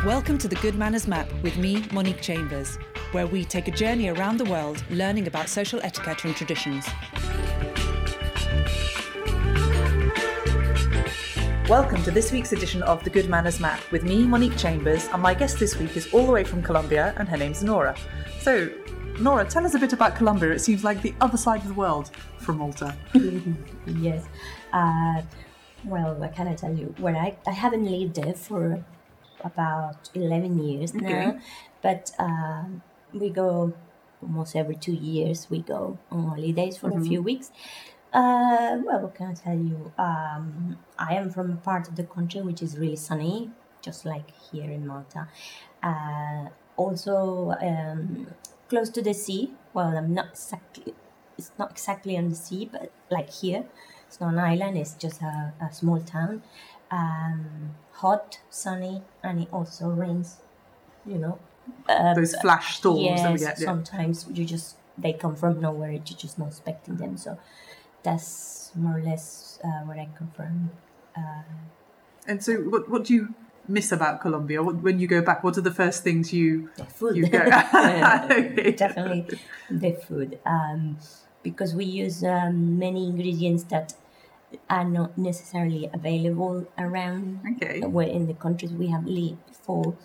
Welcome to the Good Manners Map with me, Monique Chambers, where we take a journey around the world learning about social etiquette and traditions. Welcome to this week's edition of the Good Manners Map with me, Monique Chambers, and my guest this week is all the way from Colombia, and her name's Nora. So, Nora, tell us a bit about Colombia. It seems like the other side of the world from Malta. Yes. Well, what can I tell you? Well, I haven't lived there for about 11 years now, but we go almost every 2 years. We go on holidays for a few weeks. Well, what can I tell you? I am from a part of the country which is really sunny, just like here in Malta. Also, close to the sea. Well, it's not exactly on the sea, but like here. It's not an island, it's just a small town. Hot, sunny, and it also rains, Those flash storms that we get. Yeah. Sometimes they come from nowhere, you're just not expecting them. So that's more or less where I come from. And so what do you miss about Colombia? When you go back, what are the first things The food. you go? Definitely the food. Because we use many ingredients that are not necessarily available around where in the countries we have lived before.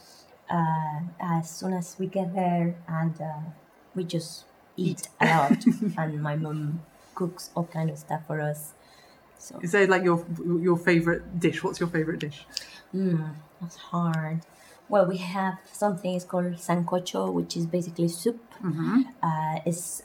As soon as we get there, and we just eat a lot, and my mom cooks all kind of stuff for us. So is there like your favorite dish? What's your favorite dish? That's hard. Well, we have something it's called sancocho, which is basically soup. It's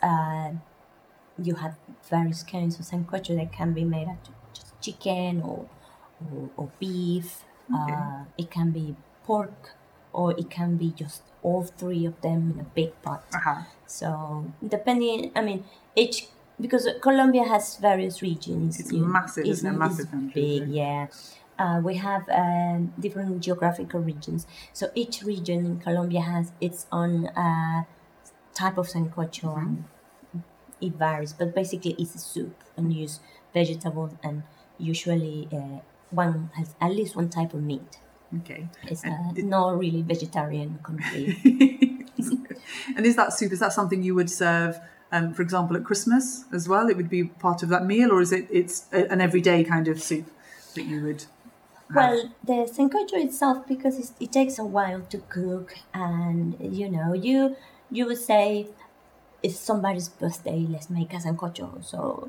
you have various kinds of sancocho that can be made out of just chicken or beef. It can be pork, or it can be just all three of them in a big pot. So depending, because Colombia has various regions. It's massive, isn't it? Massive country. Big, yeah. We have different geographical regions. So each region in Colombia has its own type of sancocho. And it varies, but basically it's a soup and use vegetables, and usually one has at least one type of meat. It's not really vegetarian country. And is that something you would serve, for example, at Christmas as well? It would be part of that meal, or is it's an everyday kind of soup that you would have? Well, the sancocho itself, because it takes a while to cook, and you would say, it's somebody's birthday, let's make a sancocho. So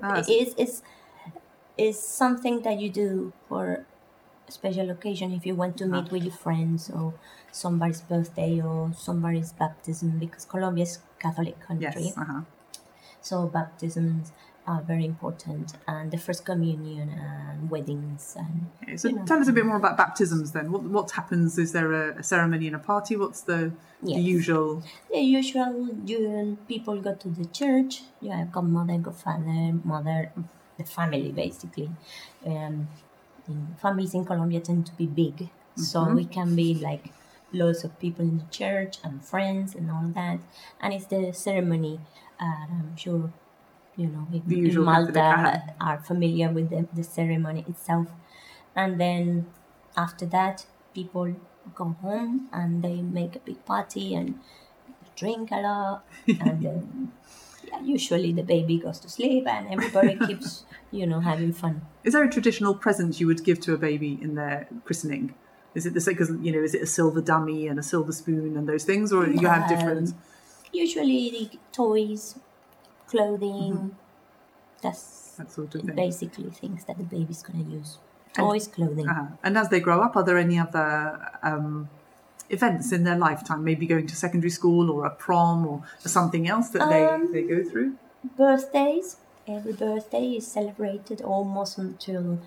it's something that you do for a special occasion, if you want to meet with your friends, or somebody's birthday, or somebody's baptism, because Colombia is a Catholic country. Yes. So baptisms are very important, and the first communion and weddings. And so tell us a bit more about baptisms then. What happens? Is there a ceremony and a party? What's the usual? The usual, people go to the church. You have godmother, godfather, mother, the family basically. Families in Colombia tend to be big, so it can be like lots of people in the church and friends and all that. And it's the ceremony. I'm sure in Malta are familiar with the ceremony itself. And then after that, people go home and they make a big party and drink a lot. And then usually the baby goes to sleep and everybody keeps, having fun. Is there a traditional present you would give to a baby in their christening? Is it the same? Because is it a silver dummy and a silver spoon and those things, or you have different? Usually the toys, clothing, that sort of thing. Basically things that the baby's going to use. Toys, clothing. And as they grow up, are there any other events in their lifetime, maybe going to secondary school or a prom or something else that they go through? Birthdays. Every birthday is celebrated almost until,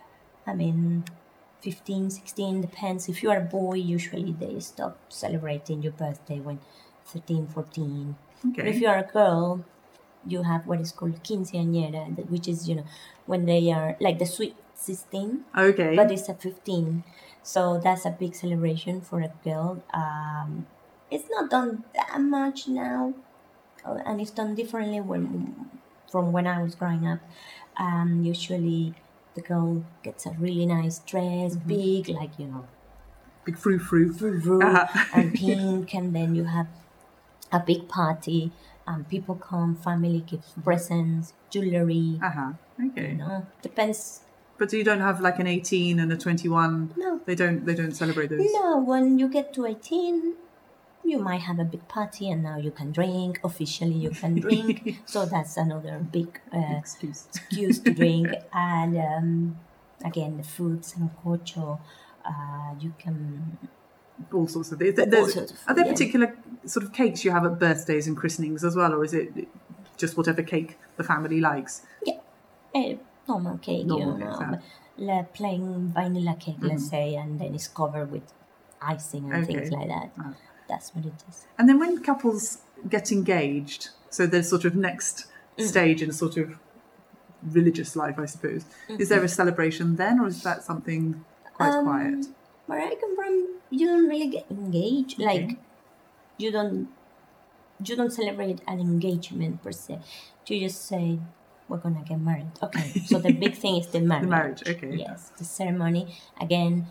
15, 16, depends. If you are a boy, usually they stop celebrating your birthday when 13, 14. But if you are a girl, you have what is called quinceañera, which is, when they are like the sweet 16. But it's at 15. So that's a big celebration for a girl. It's not done that much now, and it's done differently from when I was growing up. Usually the girl gets a really nice dress, big, big frou-frou. And pink, and then you have a big party, and people come, family gives presents, jewelry. Okay. You know, depends. But you don't have like an 18 and a 21? No. They don't celebrate those? No, when you get to 18, you might have a big party, and now you can drink. Officially, you can drink. So that's another big excuse to drink. And again, the food, sancocho, you can... all sorts of things. Are there particular sort of cakes you have at birthdays and christenings as well, or is it just whatever cake the family likes? Yeah, normal cake, plain vanilla cake, let's say, and then it's covered with icing and things like that. That's what it is. And then when couples get engaged, so there's sort of next stage in sort of religious life, I suppose. Is there a celebration then, or is that something quite quiet? Where I come from, you don't really get engaged. Like, you don't celebrate an engagement per se. You just say, we're gonna get married. Okay. So the big thing is the marriage. The marriage, okay. Yes, the ceremony. Again,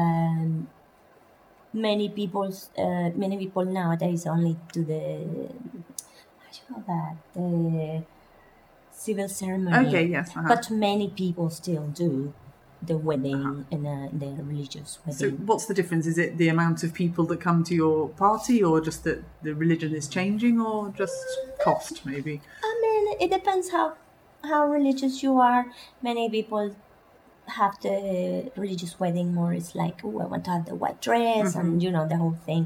many people nowadays only do the the civil ceremony. Okay. Yes. But many people still do the wedding and the religious wedding. So what's the difference? Is it the amount of people that come to your party, or just that the religion is changing, or just cost maybe? I mean, it depends how religious you are. Many people have the religious wedding more. It's like, I want to have the white dress and the whole thing.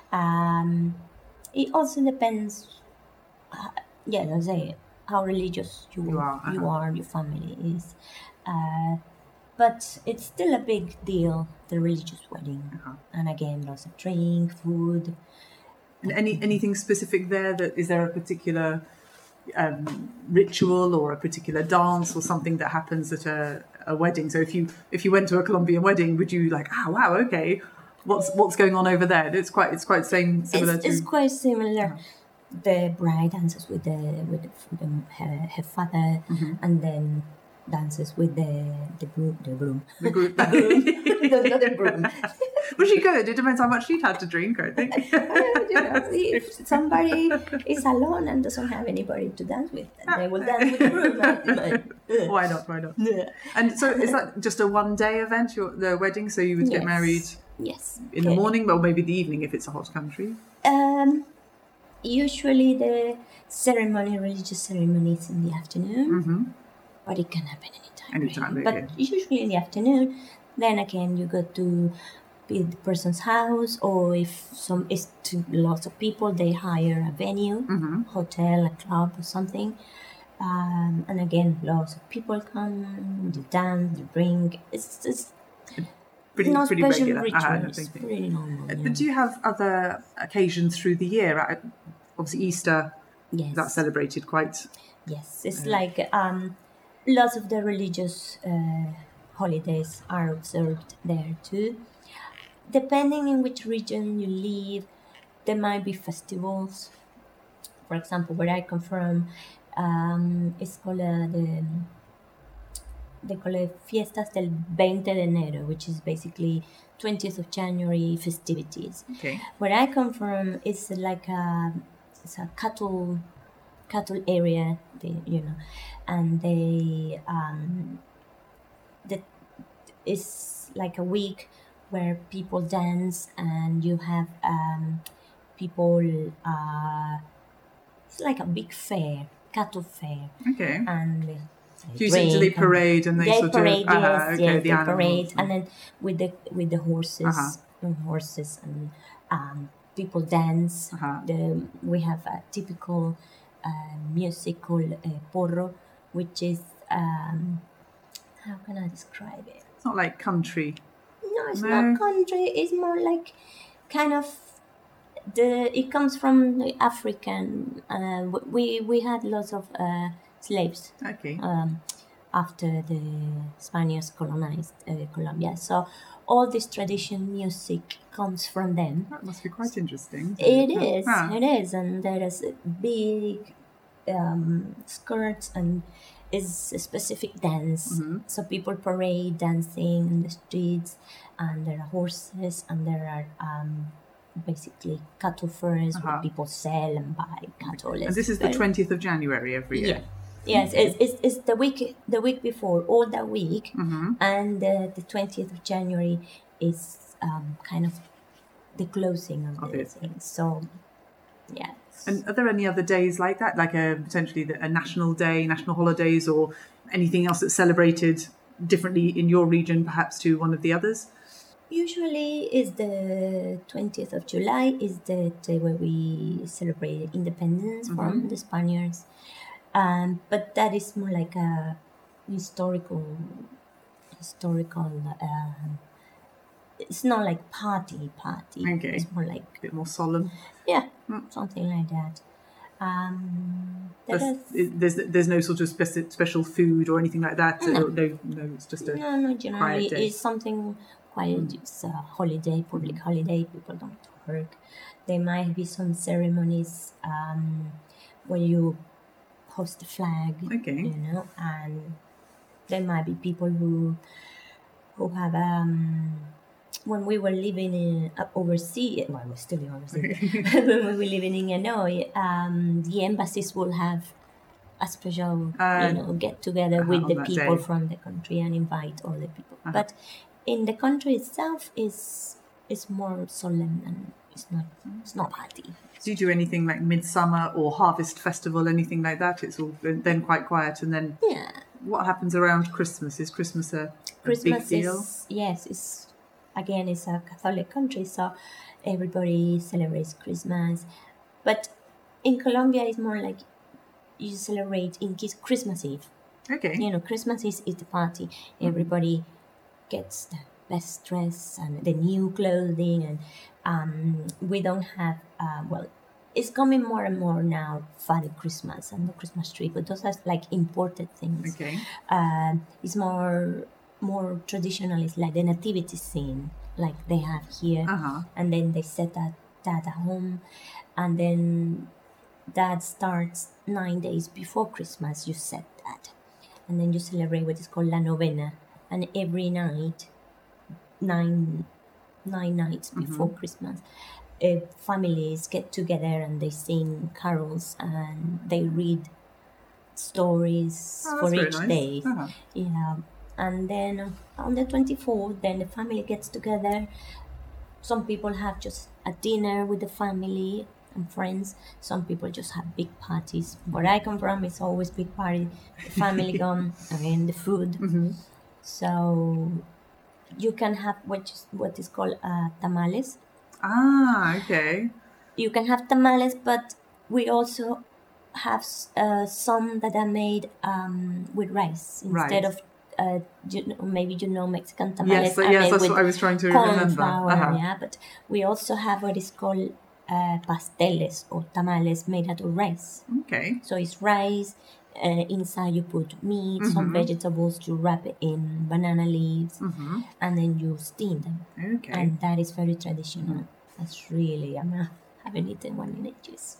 It also depends. Let's say how religious you are, your family is. But it's still a big deal, the religious wedding. And again, lots of drink, food. And anything specific there? Is there a particular ritual or a particular dance or something that happens at a wedding? So if you went to a Colombian wedding, would you like, wow, okay, what's going on over there? It's quite similar. It's quite similar. The bride dances with her father, and then dances with the groom. The groom. Not the groom. Was she good? It depends how much she'd had to drink, I think. If somebody is alone and doesn't have anybody to dance with, then they will dance with the groom. Why not? Yeah. And so is that just a one-day event, the wedding? So you would get married in the morning, or maybe the evening if it's a hot country? Usually the religious ceremony is in the afternoon. But it can happen anytime. Really. But usually in the afternoon. Then again, you go to the person's house, or if it's lots of people, they hire a venue, hotel, a club, or something. And again, lots of people come, they dance, they drink. It's pretty special regular. Rituals. It's pretty normal. But do you have other occasions through the year? Obviously, Easter. Yes. That's celebrated quite. Yes, it's like lots of the religious holidays are observed there too. Depending in which region you live, there might be festivals. For example, where I come from, it's called they call it Fiestas del 20 de Enero, which is basically 20th of January festivities. Okay. Where I come from, it's like it's a cattle area, and it's like a week where people dance, and you have people. It's like a big fair, cattle fair. Okay. And you essentially parade, and they sort parade, of the parade, and then with the horses, and people dance. We have a typical music called porro, which is how can I describe it? It's not like country. No, it's not country. It's more like kind of it comes from the African. We had lots of slaves. Okay. After the Spaniards colonized Colombia, so all this tradition music comes from them. That must be quite interesting. It is, and there is big skirts, and is a specific dance. So people parade dancing in the streets, and there are horses, and there are basically cattle fairs where people sell and buy cattle. And this is the 20th of January every year? Yes, it's the week before, all that week, and the 20th of January is kind of the closing of the thing. So, yeah. And are there any other days like that, like potentially a national day, national holidays, or anything else that's celebrated differently in your region, perhaps to one of the others? Usually is the 20th of July is the day where we celebrate independence from the Spaniards. But that is more like a historical. It's not like party. Okay. It's more like a bit more solemn. Yeah, something like that. There's no sort of special food or anything like that. No, it's just no. Generally, it's something quiet. It's a holiday, public holiday. People don't work. There might be some ceremonies where you host the flag. Okay. And there might be people who have when we were living in overseas, well, we're still overseas. When we were living in Hanoi, the embassies will have a special, get together with the people from the country and invite all the people. But in the country itself, is more solemn and it's not party. Do you do anything like Midsummer or Harvest Festival, anything like that? It's all then quite quiet, and then what happens around Christmas? Is Christmas a big deal? It's a Catholic country, so everybody celebrates Christmas. But in Colombia, it's more like you celebrate in Christmas Eve. Okay. Christmas is the party. Everybody gets the best dress and the new clothing, and we don't have it's coming more and more now, Father Christmas and the Christmas tree, but those are like imported things. Okay. It's more traditional. It's like the nativity scene like they have here, and then they set that at home, and then that starts 9 days before Christmas. You set that, and then you celebrate what is called La Novena, and every night, nine nights before Christmas, families get together and they sing carols and they read stories for each day. Yeah. And then on the 24th, then the family gets together. Some people have just a dinner with the family and friends. Some people just have big parties. Where I come from, it's always big party. The family come, and the food. So you can have what is called tamales. Okay. You can have tamales, but we also have some that are made with rice instead of maybe Mexican tamales. Yes, that's what I was trying to remember. Flour, but we also have what is called pasteles or tamales made out of rice. Okay. So it's rice. Inside you put meat, some vegetables. You wrap it in banana leaves, and then you steam them. Okay. And that is very traditional. That's really I haven't eaten one in ages.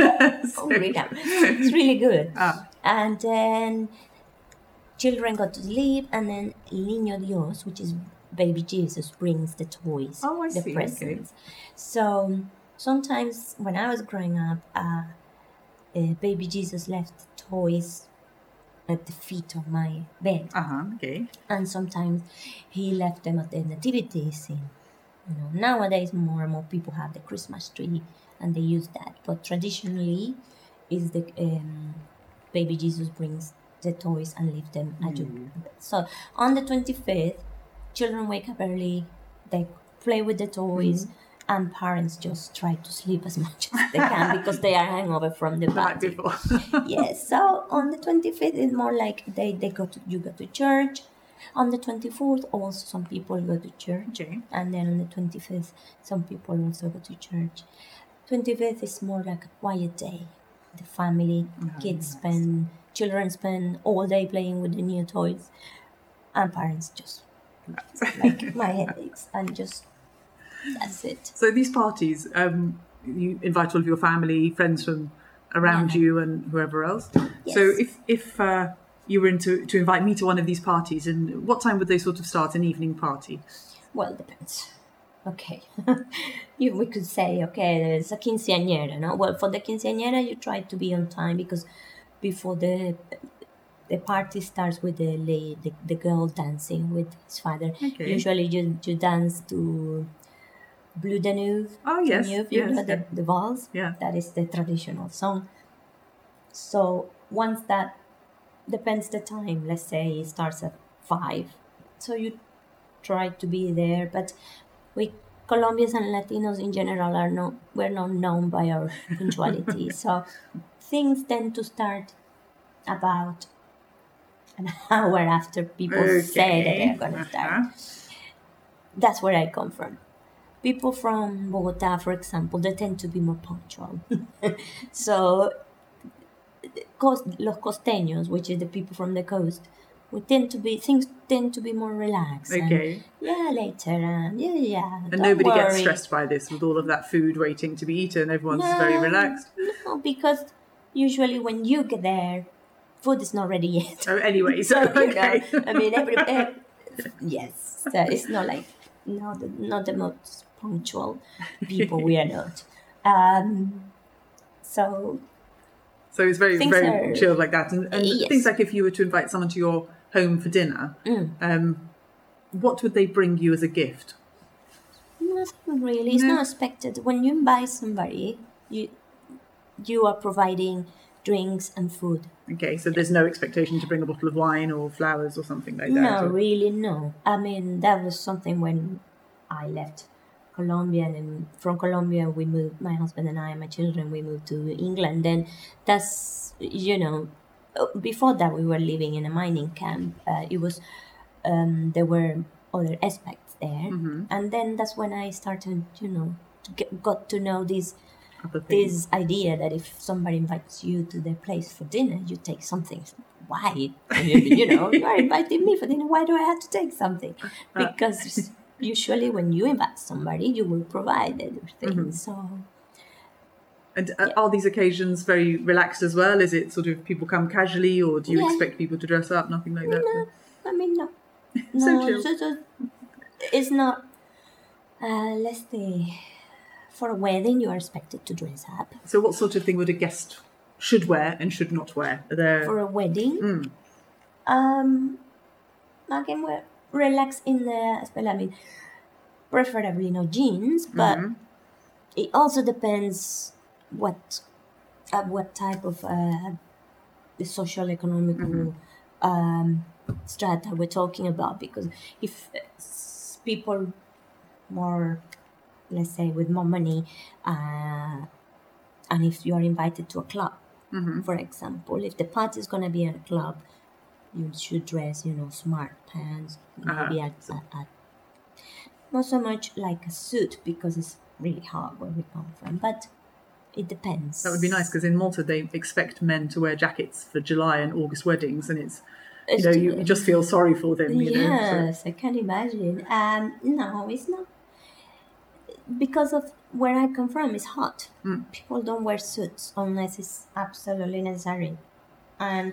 It's really good. And then children go to sleep, and then El Niño Dios, which is baby Jesus, brings the toys, the presents. Okay. So sometimes when I was growing up, baby Jesus left toys at the feet of my bed. Okay. And sometimes he left them at the nativity scene. Nowadays more and more people have the Christmas tree and they use that. But traditionally, is the baby Jesus brings the toys and leave them at your bed. So on the 25th, children wake up early, they play with the toys, and parents just try to sleep as much as they can because they are hangover from the party. Before. Yes. So on the 25th, it's more like you go to church. On the 24th, also some people go to church, and then on the 25th, some people also go to church. 25th is more like a quiet day. The family, children spend all day playing with the new toys, and parents just like my headaches and just. That's it. So these parties, you invite all of your family, friends from around you, and whoever else. Yes. So if you were to invite me to one of these parties, and what time would they sort of start an evening party? Well, it depends. Okay. We could say, okay, there's a quinceañera, no? Well, for the quinceañera, you try to be on time because before the party starts with the girl dancing with his father. Okay. Usually you dance to Bleu Danube. Oh, yes. Danube, Yes. the valse. Yeah. That is the traditional song. So once that depends the time, let's say it starts at 5. So you try to be there, but we Colombians and Latinos in general we're not known by our punctuality. So things tend to start about an hour after people say that they're going to start. That's where I come from. People from Bogota, for example, they tend to be more punctual. So los costeños, which is the people from the coast, things tend to be more relaxed. Okay. And, later, and And nobody gets stressed by this with all of that food waiting to be eaten. Everyone's very relaxed. No, because usually when you get there, food is not ready yet. Oh, anyway, so okay. I mean, yes, so it's not like not the most punctual people. We are not. So it's very chilled like that. And yes. Things like if you were to invite someone to your home for dinner, what would they bring you as a gift? Nothing really. It's not expected. When you invite somebody, you are providing drinks and food. Okay, so there's no expectation to bring a bottle of wine or flowers or something like that? No, really, no. I mean, that was something when I left Colombia, and from Colombia we moved, my husband and I and my children, we moved to England. And that's, before that we were living in a mining camp. It was, there were other aspects there. Mm-hmm. And then that's when I started, got to know this idea that if somebody invites you to their place for dinner, you take something. Why? You are inviting me for dinner. Why do I have to take something? Because usually when you invite somebody, you will provide everything. Mm-hmm. So. And are these occasions very relaxed as well? Is it sort of people come casually, or do you expect people to dress up? Nothing like that? No, I mean, no. So chill. So it's not, let's say, for a wedding, you are expected to dress up. So what sort of thing would a guest should wear and should not wear? For a wedding? I can relax in the, preferably no jeans, but it also depends what type of the social economical strata we're talking about. Because if people more, let's say, with more money, and if you are invited to a club, for example, if the party is going to be at a club, you should dress, smart pants, maybe not so much like a suit, because it's really hard where we come from, but it depends. That would be nice, because in Malta they expect men to wear jackets for July and August weddings, and it's you just feel sorry for them. Yes, I can imagine. No, it's not. Because of where I come from, it's hot. People don't wear suits unless it's absolutely necessary, and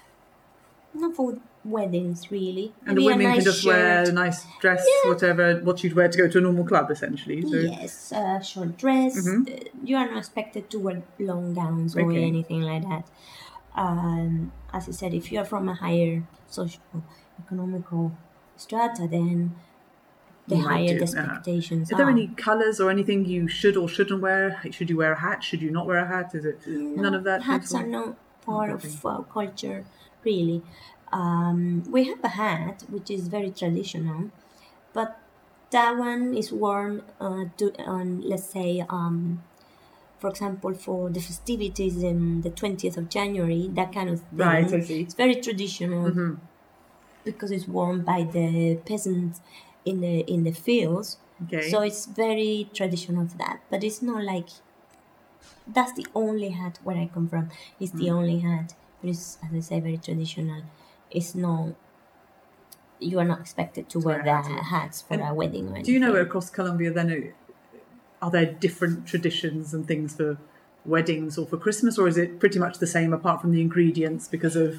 not for weddings really. And the women can just wear a nice dress, whatever what you'd wear to go to a normal club, essentially. So. Yes, short dress. You are not expected to wear long gowns or anything like that. As I said, if you are from a higher socio-economical strata, then the higher the expectations are. Are there any colours or anything you should or shouldn't wear? Should you wear a hat? Should you not wear a hat? Is it none of that? Hats are not part of our culture, really. We have a hat which is very traditional, but that one is worn on, let's say, for example, for the festivities in the 20th of January, that kind of thing. Right, I see. It's very traditional because it's worn by the peasants in the fields. Okay. So it's very traditional for that. But it's not like that's the only hat where I come from. It's the only hat. But it's, as I say, very traditional. It's not. You are not expected to wear the hats for a wedding or anything. Do you know across Colombia then are there different traditions and things for weddings or for Christmas, or is it pretty much the same apart from the ingredients because of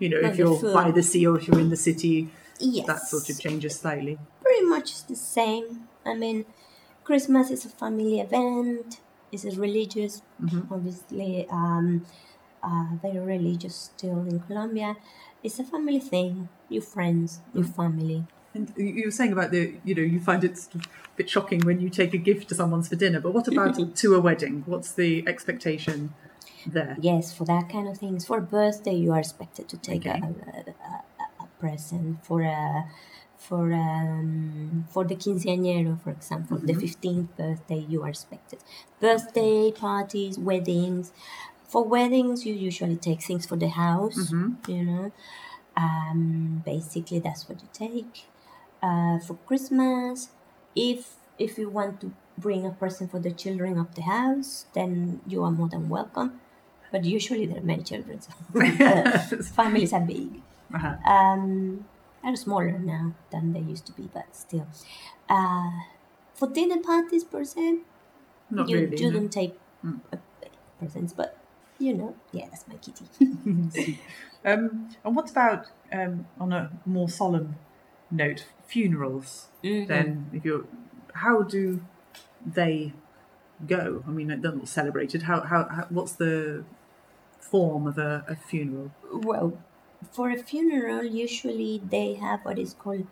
You know, But if the you're food- by the sea or if you're in the city, Yes. that sort of changes slightly. Pretty much the same. I mean, Christmas is a family event. It's a religious, obviously, very religious still in Colombia. It's a family thing. Your friends, your family. And you were saying about you find it sort of a bit shocking when you take a gift to someone's for dinner, but what about to a wedding? What's the expectation there? Yes, for that kind of things. For birthday, you are expected to take Okay. a present. For the quinceañero, for example, the 15th birthday, you are expected. Birthday parties, weddings. For weddings, you usually take things for the house. You know, basically that's what you take. For Christmas, if you want to bring a present for the children of the house, then you are more than welcome. But usually there are many children, so families are big. They're smaller now than they used to be, but still. For dinner parties per se, Not you really. don't take presents, but yeah, that's my kitty. And what about on a more solemn note, funerals? Then, how do they go? I mean, they're not celebrated. How what's the form of a funeral? Well, for a funeral, usually they have what is called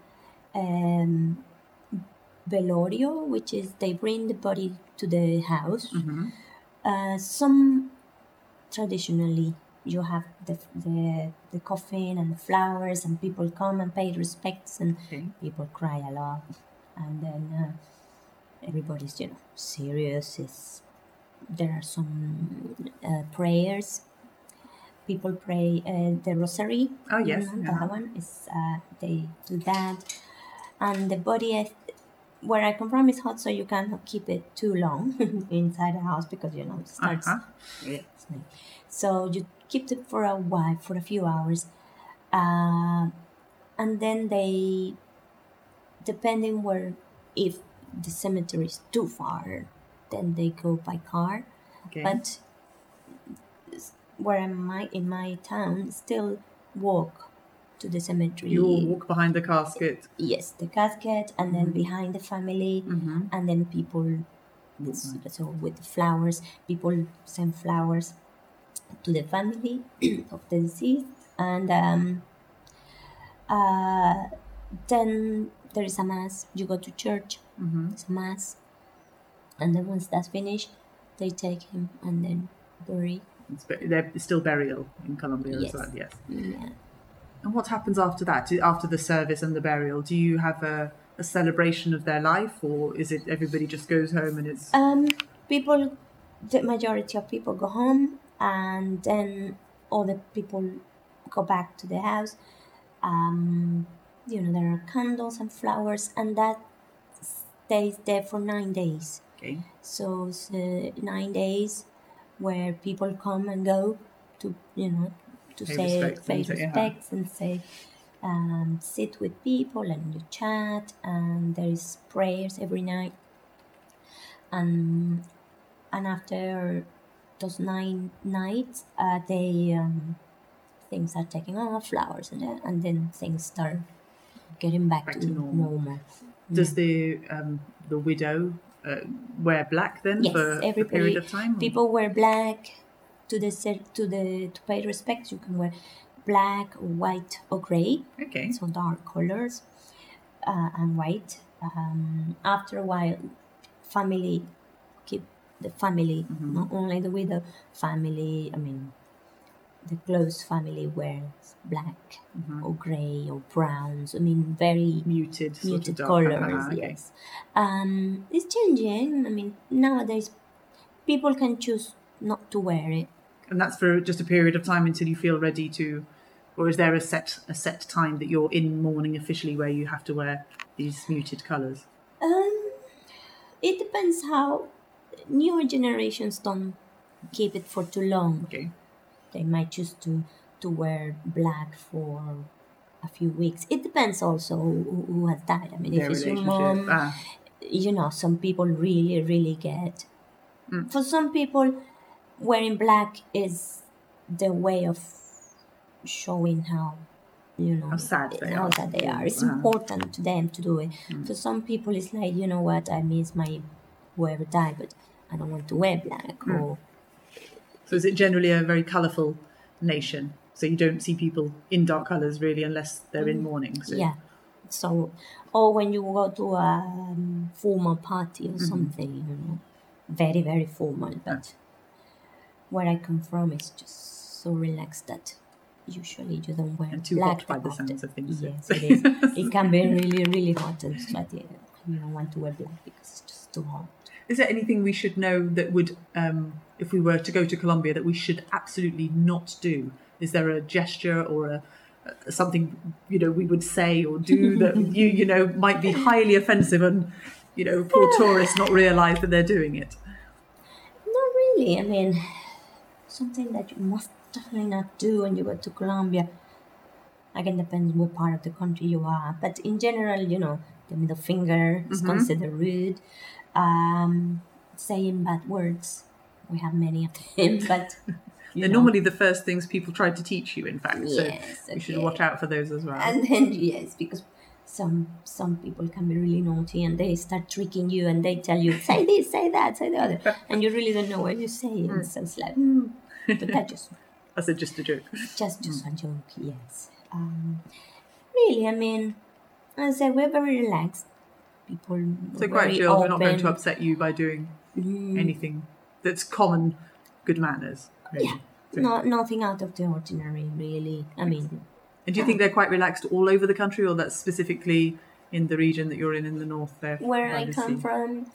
velorio, which is they bring the body to the house. Some traditionally you have the coffin and the flowers, and people come and pay respects, and people cry a lot, and then everybody's serious. There are some prayers. People pray the rosary. Oh yes, that one is they do that, and the body. Where I come from is hot, so you cannot keep it too long inside the house because it starts. So you keep it for a while, for a few hours, and then they, depending if the cemetery is too far, then they go by car. Okay. But where in my town, still walk to the cemetery. You all walk behind the casket. Yes, the casket, and then behind the family, and then people. So with the flowers, people send flowers to the family of the deceased, and then there is a mass. You go to church. It's a mass, and then once that's finished, they take him and then bury. They're still burial in Colombia as well. Yes. Yeah. And what happens after that? After the service and the burial, do you have a celebration of their life, or is it everybody just goes home and it's? People, the majority of people go home, and then all the people go back to the house. There are candles and flowers, and that stays there for 9 days. Okay. So it's 9 days where people come and go to pay respects and say sit with people and you chat, and there is prayers every night, and after those 9 nights they things are taking off, flowers, and then things start getting back to normal. Does the widow wear black then for a period of time? People wear black to pay respects. You can wear black, white, or grey. Okay. So dark colors and white. After a while, family keep the family, not only the widow family. I mean, the close family wears black or grey or browns. I mean, very muted colors. Yes. It's changing. I mean, nowadays people can choose not to wear it. And that's for just a period of time until you feel ready to, or is there a set time that you're in mourning officially where you have to wear these muted colours? It depends how newer generations don't keep it for too long. Okay. They might choose to wear black for a few weeks. It depends also who has died. I mean, if it's your mom, some people really, really get. For some people, wearing black is the way of showing how, how sad they are. It's important to them to do it. For some people, it's like, you know what, I miss my whoever died, but I don't want to wear black. Or so is it generally a very colourful nation? So you don't see people in dark colours really unless they're in mourning. So. Yeah. So, or when you go to a formal party or something, very, very formal. But where I come from is just so relaxed that usually you don't wear and too black hot by the sounds of things. Yes, it is. It can be really, really hot, and you don't want to wear black because it's just too hot. Is there anything we should know that would, if we were to go to Colombia, that we should absolutely not do? Is there a gesture or something we would say or do that might be highly offensive and poor tourists not realise that they're doing it? Not really. I mean, something that you must definitely not do when you go to Colombia. Again, depends what part of the country you are. But in general, the middle finger is considered rude. Saying bad words. We have many of them, but they're normally the first things people try to teach you, in fact. Yes, so you should watch out for those as well. And then, yes, because some people can be really naughty and they start tricking you and they tell you, say this, say that, say the other. And you really don't know what you say. And so it's like, but that's just a joke. Just a joke, yes. Really, I mean, as I say, we're very relaxed. People so quite chill. We're not going to upset you by doing anything that's common good manners. Really. Yeah, no, nothing out of the ordinary, really. I mean, and do you think they're quite relaxed all over the country, or that's specifically in the region that you're in the north there? Where I come from,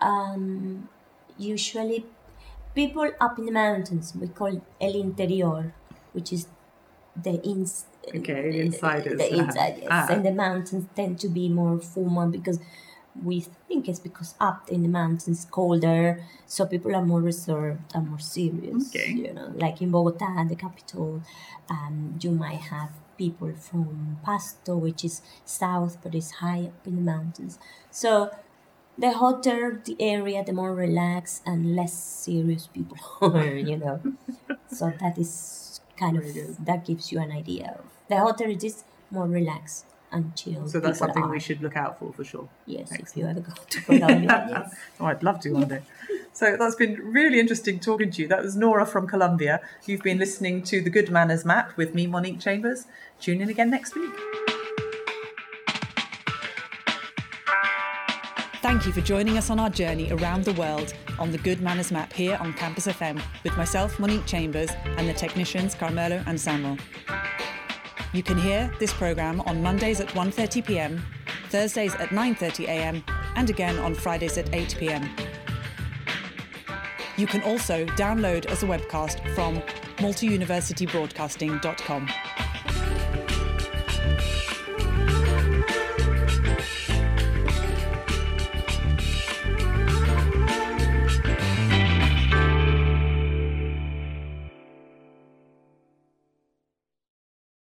usually people up in the mountains, we call El Interior, which is the insiders. The inside, yes. And the mountains tend to be more formal because we think it's because up in the mountains colder, so people are more reserved and more serious. Okay. Like in Bogota, the capital, you might have people from Pasto, which is south but is high up in the mountains. So the hotter the area, the more relaxed and less serious people are. So that is kind of that gives you an idea of the hotter it is, more relaxed and chill. So that's something we should look out for sure. Yes, excellent. If you ever go to Colombia. Yes. Oh, I'd love to one day. So that's been really interesting talking to you. That was Nora from Colombia. You've been listening to The Good Manners Map with me, Monique Chambers. Tune in again next week. Thank you for joining us on our journey around the world on The Good Manners Map here on Campus FM with myself, Monique Chambers, and the technicians Carmelo and Samuel. You can hear this programme on Mondays at 1:30 p.m, Thursdays at 9:30 a.m, and again on Fridays at 8 p.m. You can also download as a webcast from multiuniversitybroadcasting.com.